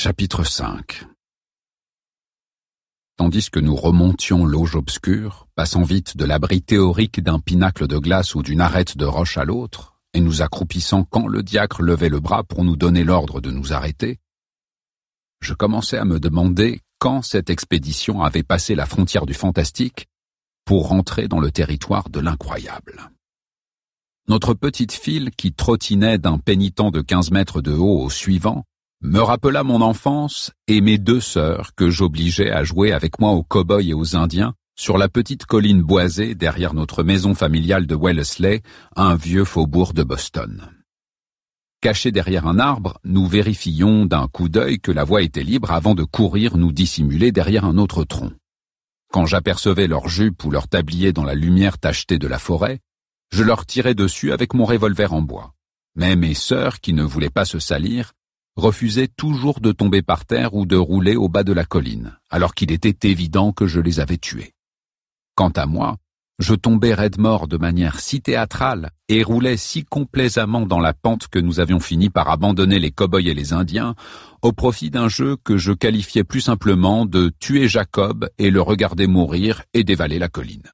Chapitre 5. Tandis que nous remontions l'auge obscure, passant vite de l'abri théorique d'un pinacle de glace ou d'une arête de roche à l'autre, et nous accroupissant quand le diacre levait le bras pour nous donner l'ordre de nous arrêter, je commençais à me demander quand cette expédition avait passé la frontière du fantastique pour rentrer dans le territoire de l'incroyable. Notre petite file, qui trottinait d'un pénitent de 15 mètres de haut au suivant, me rappela mon enfance et mes deux sœurs que j'obligeais à jouer avec moi aux cow-boys et aux Indiens sur la petite colline boisée derrière notre maison familiale de Wellesley, un vieux faubourg de Boston. Cachés derrière un arbre, nous vérifions d'un coup d'œil que la voie était libre avant de courir nous dissimuler derrière un autre tronc. Quand j'apercevais leurs jupes ou leurs tabliers dans la lumière tachetée de la forêt, je leur tirais dessus avec mon revolver en bois. Mais mes sœurs, qui ne voulaient pas se salir, refusaient toujours de tomber par terre ou de rouler au bas de la colline, alors qu'il était évident que je les avais tuées. Quant à moi, je tombais raide mort de manière si théâtrale et roulais si complaisamment dans la pente que nous avions fini par abandonner les cow-boys et les Indiens au profit d'un jeu que je qualifiais plus simplement de tuer Jacob et le regarder mourir et dévaler la colline.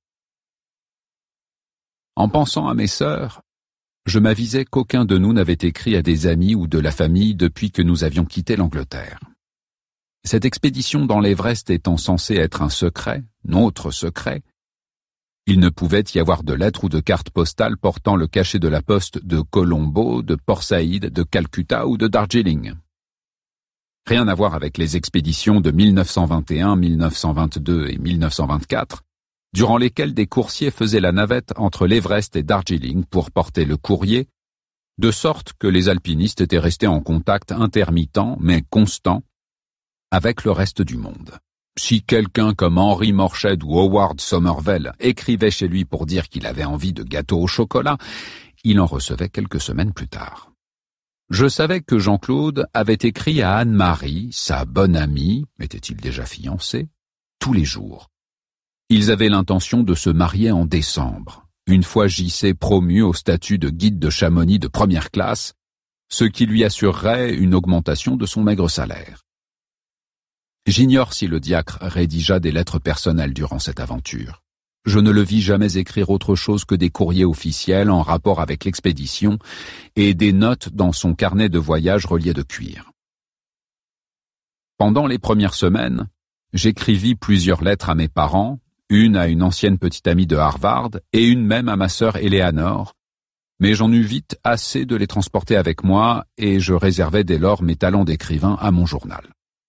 En pensant à mes sœurs, je m'avisais qu'aucun de nous n'avait écrit à des amis ou de la famille depuis que nous avions quitté l'Angleterre. Cette expédition dans l'Everest étant censée être un secret, notre secret, il ne pouvait y avoir de lettres ou de cartes postales portant le cachet de la poste de Colombo, de Port Saïd, de Calcutta ou de Darjeeling. Rien à voir avec les expéditions de 1921, 1922 et 1924, durant lesquels des coursiers faisaient la navette entre l'Everest et Darjeeling pour porter le courrier, de sorte que les alpinistes étaient restés en contact intermittent mais constant avec le reste du monde. Si quelqu'un comme Henry Morshed ou Howard Somervell écrivait chez lui pour dire qu'il avait envie de gâteau au chocolat, il en recevait quelques semaines plus tard. Je savais que Jean-Claude avait écrit à Anne-Marie, sa bonne amie, était-il déjà fiancé, tous les jours. Ils avaient l'intention de se marier en décembre, une fois JC promu au statut de guide de Chamonix de première classe, ce qui lui assurerait une augmentation de son maigre salaire. J'ignore si le diacre rédigea des lettres personnelles durant cette aventure. Je ne le vis jamais écrire autre chose que des courriers officiels en rapport avec l'expédition et des notes dans son carnet de voyage relié de cuir. Pendant les premières semaines, j'écrivis plusieurs lettres à mes parents, une à une ancienne petite amie de Harvard et une même à ma sœur Eleanor, mais j'en eus vite assez de les transporter avec moi et je réservais dès lors mes talents d'écrivain à mon journal.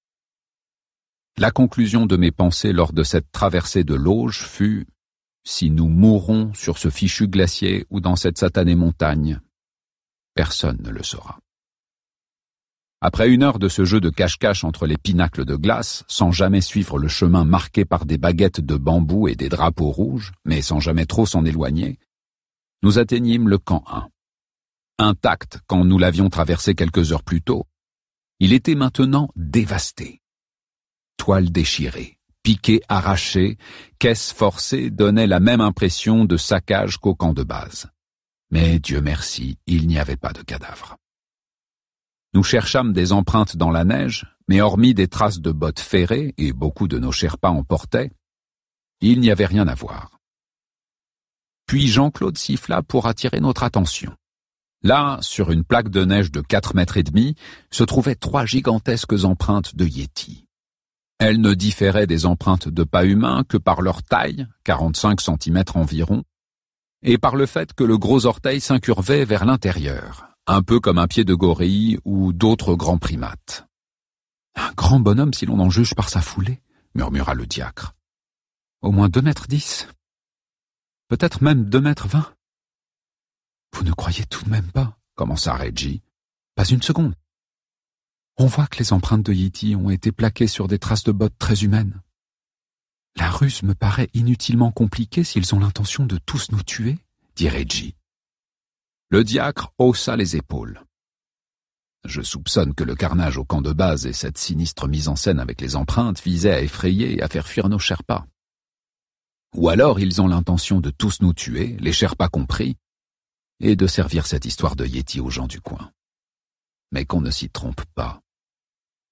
La conclusion de mes pensées lors de cette traversée de l'auge fut « Si nous mourrons sur ce fichu glacier ou dans cette satanée montagne, personne ne le saura. » Après 1 heure de ce jeu de cache-cache entre les pinacles de glace, sans jamais suivre le chemin marqué par des baguettes de bambou et des drapeaux rouges, mais sans jamais trop s'en éloigner, nous atteignîmes le camp 1. Intact quand nous l'avions traversé quelques heures plus tôt, il était maintenant dévasté. Toiles déchirées, piquets arrachés, caisses forcées donnaient la même impression de saccage qu'au camp de base. Mais Dieu merci, il n'y avait pas de cadavres. Nous cherchâmes des empreintes dans la neige, mais hormis des traces de bottes ferrées, et beaucoup de nos Sherpas en portaient, il n'y avait rien à voir. Puis Jean-Claude siffla pour attirer notre attention. Là, sur une plaque de neige de 4,5 mètres, se trouvaient 3 gigantesques empreintes de Yéti. Elles ne différaient des empreintes de pas humains que par leur taille, 45 cm environ, et par le fait que le gros orteil s'incurvait vers l'intérieur, un peu comme un pied de gorille ou d'autres grands primates. « Un grand bonhomme si l'on en juge par sa foulée » murmura le diacre. « Au moins 2,10 mètres. Peut-être même 2,20 mètres. Vous ne croyez tout de même pas, commença Reggie. Pas une seconde. On voit que les empreintes de Yéti ont été plaquées sur des traces de bottes très humaines. La ruse me paraît inutilement compliquée s'ils ont l'intention de tous nous tuer, dit Reggie. Le diacre haussa les épaules. Je soupçonne que le carnage au camp de base et cette sinistre mise en scène avec les empreintes visaient à effrayer et à faire fuir nos Sherpas. Ou alors ils ont l'intention de tous nous tuer, les Sherpas compris, et de servir cette histoire de Yéti aux gens du coin. Mais qu'on ne s'y trompe pas.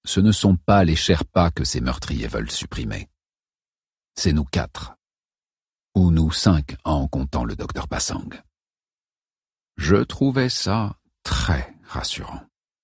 ce ne sont pas les Sherpas que ces meurtriers veulent supprimer. C'est nous 4. Ou nous 5 en comptant le docteur Passang. Je trouvais ça très rassurant.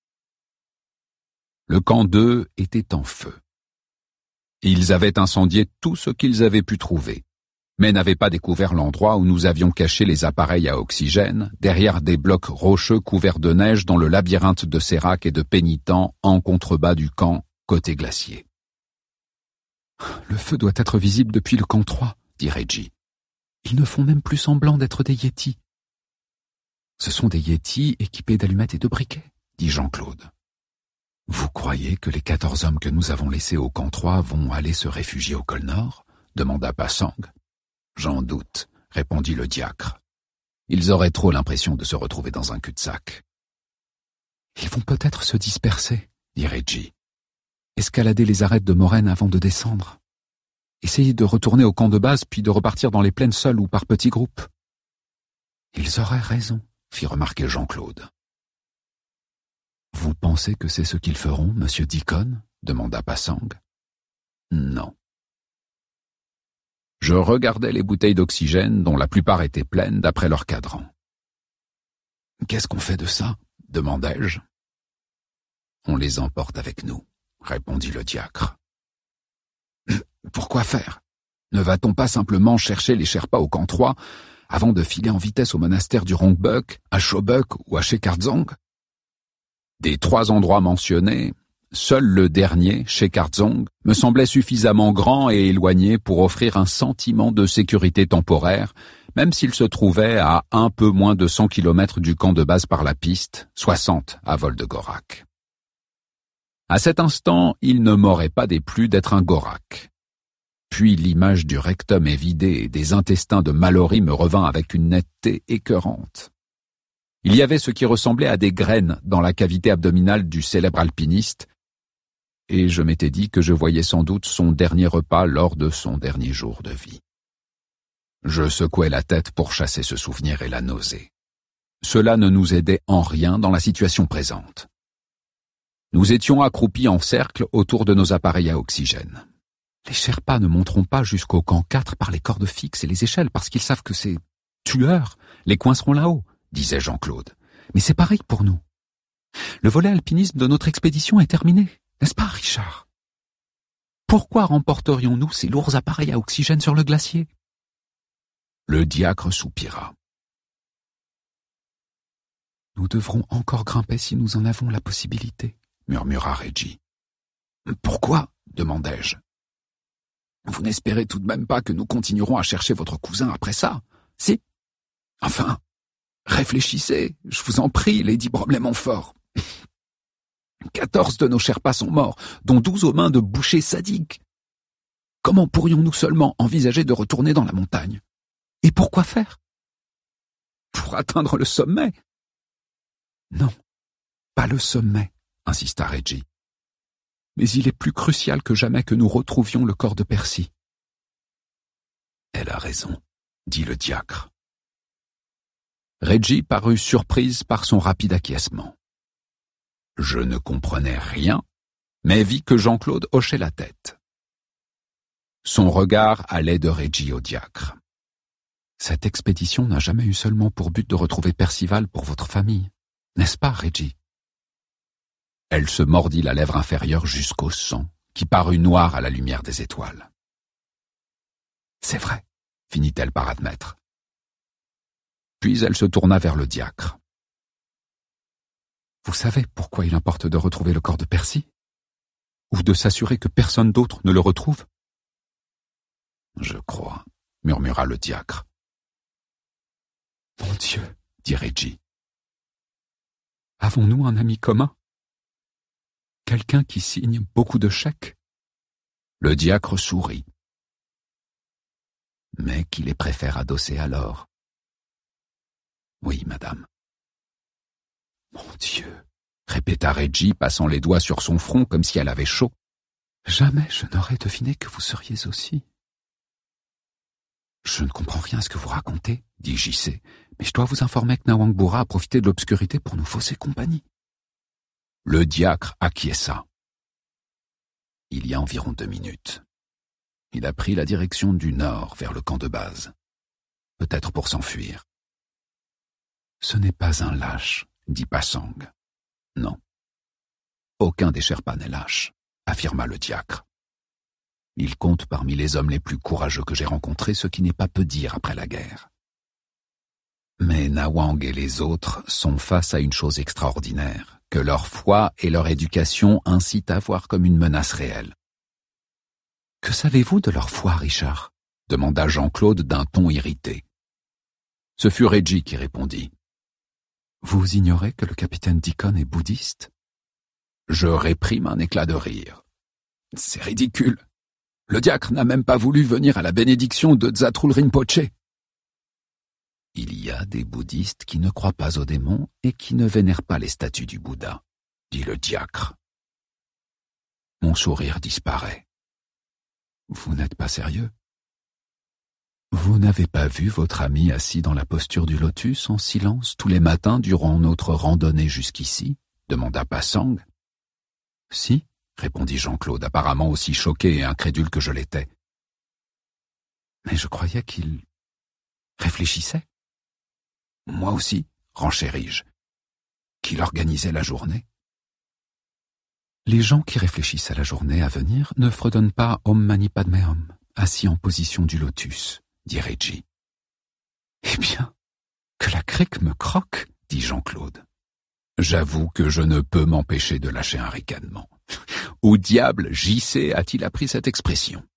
Le camp 2 était en feu. Ils avaient incendié tout ce qu'ils avaient pu trouver, mais n'avaient pas découvert l'endroit où nous avions caché les appareils à oxygène, derrière des blocs rocheux couverts de neige dans le labyrinthe de sérac et de pénitents en contrebas du camp, côté glacier. « Le feu doit être visible depuis le camp 3, dit Reggie. Ils ne font même plus semblant d'être des yétis. Ce sont des yétis équipés d'allumettes et de briquets, dit Jean-Claude. Vous croyez que les 14 hommes que nous avons laissés au camp 3 vont aller se réfugier au col Nord? Demanda Passang. J'en doute, répondit le diacre. Ils auraient trop l'impression de se retrouver dans un cul-de-sac. Ils vont peut-être se disperser, dit Reggie. Escalader les arêtes de moraine avant de descendre. Essayer de retourner au camp de base puis de repartir dans les plaines seuls ou par petits groupes. Ils auraient raison, fit remarquer Jean-Claude. Vous pensez que c'est ce qu'ils feront, monsieur Deacon? Demanda Passang. Non. Je regardais les bouteilles d'oxygène dont la plupart étaient pleines d'après leur cadran. Qu'est-ce qu'on fait de ça? Demandai-je. On les emporte avec nous, répondit le diacre. Pourquoi faire? Ne va-t-on pas simplement chercher les Sherpas au camp 3 avant de filer en vitesse au monastère du Rongbuk, à Chobuk ou à Shekardzong? Des 3 endroits mentionnés, seul le dernier, Shekardzong, me semblait suffisamment grand et éloigné pour offrir un sentiment de sécurité temporaire, même s'il se trouvait à un peu moins de 100 km du camp de base par la piste, 60 à vol de Gorak. À cet instant, il ne m'aurait pas déplu d'être un Gorak. Puis l'image du rectum évidé et des intestins de Mallory me revint avec une netteté écœurante. Il y avait ce qui ressemblait à des graines dans la cavité abdominale du célèbre alpiniste, et je m'étais dit que je voyais sans doute son dernier repas lors de son dernier jour de vie. Je secouais la tête pour chasser ce souvenir et la nausée. Cela ne nous aidait en rien dans la situation présente. Nous étions accroupis en cercle autour de nos appareils à oxygène. Les Sherpas ne monteront pas jusqu'au camp 4 par les cordes fixes et les échelles parce qu'ils savent que ces tueurs les coinceront là-haut, disait Jean-Claude. Mais c'est pareil pour nous. Le volet alpinisme de notre expédition est terminé, n'est-ce pas, Richard? Pourquoi remporterions-nous ces lourds appareils à oxygène sur le glacier? Le diacre soupira. Nous devrons encore grimper si nous en avons la possibilité, murmura Reggie. Pourquoi? Demandai-je. Vous n'espérez tout de même pas que nous continuerons à chercher votre cousin après ça, si? Enfin, réfléchissez, je vous en prie, Lady Bromley-Montfort. 14 de nos Sherpas sont morts, dont 12 aux mains de bouchers sadiques. Comment pourrions-nous seulement envisager de retourner dans la montagne? Et pourquoi faire? Pour atteindre le sommet? Non, pas le sommet, insista Reggie. Mais il est plus crucial que jamais que nous retrouvions le corps de Percy. Elle a raison, dit le diacre. Reggie parut surprise par son rapide acquiescement. Je ne comprenais rien, mais vis que Jean-Claude hochait la tête. Son regard allait de Reggie au diacre. Cette expédition n'a jamais eu seulement pour but de retrouver Percival pour votre famille, n'est-ce pas, Reggie? Elle se mordit la lèvre inférieure jusqu'au sang, qui parut noir à la lumière des étoiles. C'est vrai, finit-elle par admettre. Puis elle se tourna vers le diacre. Vous savez pourquoi il importe de retrouver le corps de Percy? Ou de s'assurer que personne d'autre ne le retrouve? Je crois, murmura le diacre. Mon Dieu, dit Reggie. Avons-nous un ami commun? Quelqu'un qui signe beaucoup de chèques? Le diacre sourit. Mais qui les préfère adosser alors? Oui, madame. Mon Dieu, répéta Reggie, passant les doigts sur son front comme si elle avait chaud. Jamais je n'aurais deviné que vous seriez aussi. Je ne comprends rien à ce que vous racontez, dit JC, mais je dois vous informer que Nawangboura a profité de l'obscurité pour nous fausser compagnie. Le diacre acquiesça. Il y a environ 2 minutes. Il a pris la direction du nord vers le camp de base. Peut-être pour s'enfuir. Ce n'est pas un lâche, dit Passang. Non. Aucun des Sherpas n'est lâche, affirma le diacre. Il compte parmi les hommes les plus courageux que j'ai rencontrés, ce qui n'est pas peu dire après la guerre. Mais Nawang et les autres sont face à une chose extraordinaire, que leur foi et leur éducation incitent à voir comme une menace réelle. « Que savez-vous de leur foi, Richard » demanda Jean-Claude d'un ton irrité. Ce fut Reggie qui répondit. « Vous ignorez que le capitaine Deacon est bouddhiste ?» Je réprime un éclat de rire. « C'est ridicule. Le diacre n'a même pas voulu venir à la bénédiction de Tsatrul Rinpoché. » Il y a des bouddhistes qui ne croient pas aux démons et qui ne vénèrent pas les statues du Bouddha, dit le diacre. Mon sourire disparaît. Vous n'êtes pas sérieux? Vous n'avez pas vu votre ami assis dans la posture du lotus en silence tous les matins durant notre randonnée jusqu'ici? Demanda Passang. Si, répondit Jean-Claude, apparemment aussi choqué et incrédule que je l'étais. Mais je croyais qu'il réfléchissait. Moi aussi, renchéris-je. Qu'il organisait la journée. Les gens qui réfléchissent à la journée à venir ne fredonnent pas Om Mani Padme Hum, assis en position du lotus, dit Reggie. Eh bien, que la crique me croque, dit Jean-Claude. J'avoue que je ne peux m'empêcher de lâcher un ricanement. Où diable JC a-t-il appris cette expression?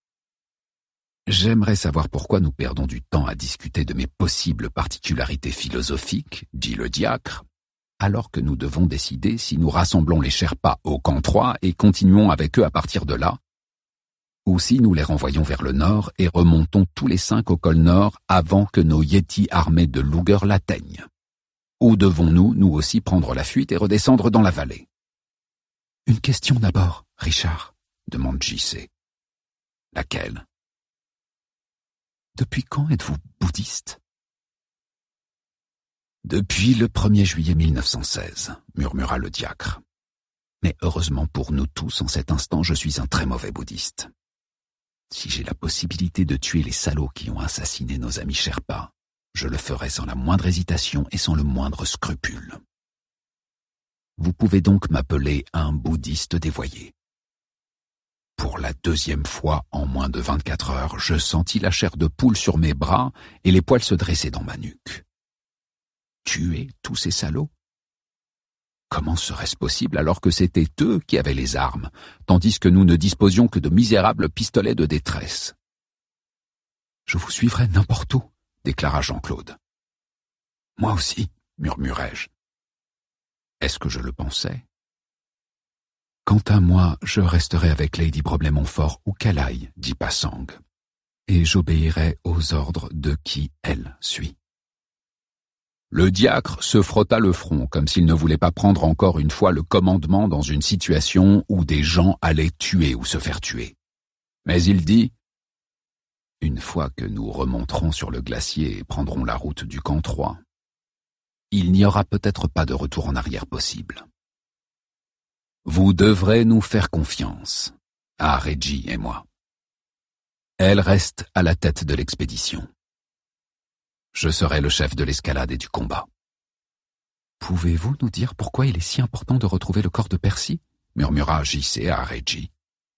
J'aimerais savoir pourquoi nous perdons du temps à discuter de mes possibles particularités philosophiques, dit le diacre, alors que nous devons décider si nous rassemblons les Sherpas au camp 3 et continuons avec eux à partir de là, ou si nous les renvoyons vers le nord et remontons tous les 5 au col nord avant que nos yétis armés de Luger l'atteignent. Ou devons-nous, nous aussi, prendre la fuite et redescendre dans la vallée? Une question d'abord, Richard, demande JC. Laquelle? Depuis quand êtes-vous bouddhiste? Depuis le 1er juillet 1916, murmura le diacre. Mais heureusement pour nous tous, en cet instant, je suis un très mauvais bouddhiste. Si j'ai la possibilité de tuer les salauds qui ont assassiné nos amis Sherpas, je le ferai sans la moindre hésitation et sans le moindre scrupule. Vous pouvez donc m'appeler un bouddhiste dévoyé. Pour la 2e fois en moins de 24 heures, je sentis la chair de poule sur mes bras et les poils se dresser dans ma nuque. Tuer tous ces salauds? Comment serait-ce possible alors que c'étaient eux qui avaient les armes, tandis que nous ne disposions que de misérables pistolets de détresse? Je vous suivrai n'importe où, déclara Jean-Claude. Moi aussi, murmurai-je. Est-ce que je le pensais? Quant à moi, je resterai avec Lady Broblemontfort où qu'elle aille, dit Passang, et j'obéirai aux ordres de qui elle suit. Le diacre se frotta le front comme s'il ne voulait pas prendre encore une fois le commandement dans une situation où des gens allaient tuer ou se faire tuer. Mais il dit « Une fois que nous remonterons sur le glacier et prendrons la route du camp 3, il n'y aura peut-être pas de retour en arrière possible. Vous devrez nous faire confiance, à Reggie et moi. Elle reste à la tête de l'expédition. Je serai le chef de l'escalade et du combat. » Pouvez-vous nous dire pourquoi il est si important de retrouver le corps de Percy? Murmura JC à Reggie.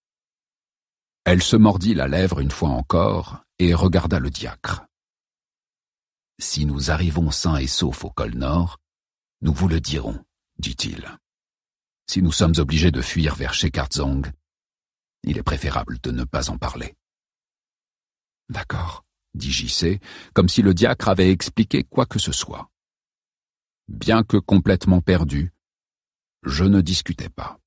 Elle se mordit la lèvre une fois encore et regarda le diacre. Si nous arrivons sains et saufs au col nord, nous vous le dirons, dit-il. Si nous sommes obligés de fuir vers Shekarzong, il est préférable de ne pas en parler. D'accord, dit JC, comme si le diacre avait expliqué quoi que ce soit. Bien que complètement perdu, je ne discutais pas.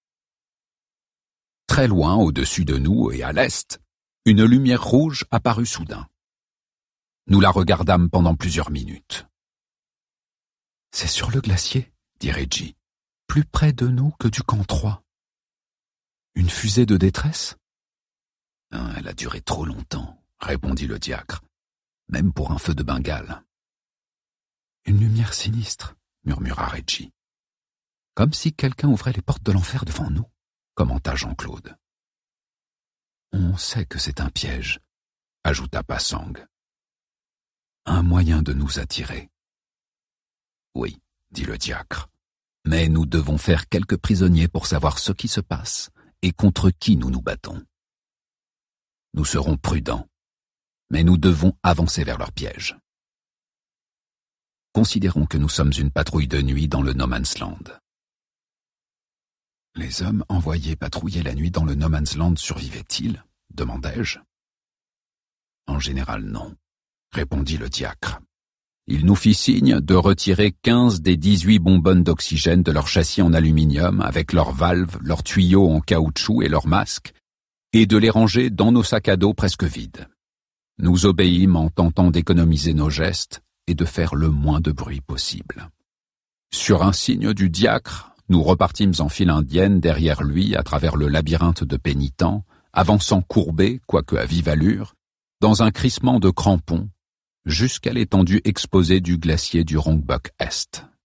Très loin, au-dessus de nous et à l'est, une lumière rouge apparut soudain. Nous la regardâmes pendant plusieurs minutes. « C'est sur le glacier, » dit Reggie, « plus près de nous que du camp 3. »« Une fusée de détresse ?»« Elle a duré trop longtemps, » répondit le diacre, « même pour un feu de Bengale. »« Une lumière sinistre, » murmura Reggie. « Comme si quelqu'un ouvrait les portes de l'enfer devant nous. » commenta Jean-Claude. On sait que c'est un piège, ajouta Passang. Un moyen de nous attirer. Oui, dit le diacre, mais nous devons faire quelques prisonniers pour savoir ce qui se passe et contre qui nous nous battons. Nous serons prudents, mais nous devons avancer vers leur piège. Considérons que nous sommes une patrouille de nuit dans le No Man's Land. Les hommes envoyés patrouiller la nuit dans le No Man's Land survivaient-ils ? Demandai-je. En général, non, répondit le diacre. Il nous fit signe de retirer 15 des 18 bonbonnes d'oxygène de leur châssis en aluminium avec leurs valves, leurs tuyaux en caoutchouc et leurs masques, et de les ranger dans nos sacs à dos presque vides. Nous obéîmes en tentant d'économiser nos gestes et de faire le moins de bruit possible. Sur un signe du diacre, nous repartîmes en file indienne derrière lui à travers le labyrinthe de pénitents, avançant courbés, quoique à vive allure, dans un crissement de crampons, jusqu'à l'étendue exposée du glacier du Rongbuk Est.